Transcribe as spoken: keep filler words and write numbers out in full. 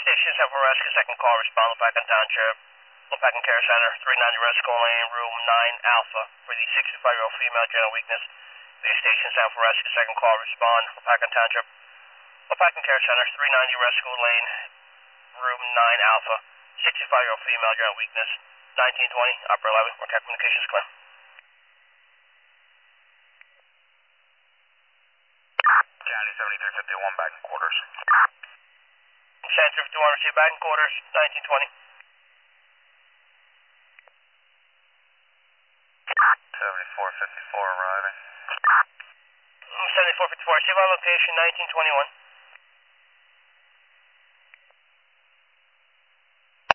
Station seven for rescue, second call, respond Lepacan Township, Lepacan Care Center, three ninety Rescue Lane, room nine Alpha, for the sixty-five-year-old female general weakness. The station seven for rescue, second call, respond Lepacan Township, Lepacan Care Center, three ninety Rescue Lane, room nine Alpha, sixty-five-year-old female general weakness, nineteen twenty, upper eleven, Marquette Communications clear. County seventy-three fifty-one, back in quarters. seventy-three fifty-one, receive back in quarters, nineteen twenty. seventy-four fifty-four arriving. seventy-four fifty-four, receive on location, nineteen twenty-one.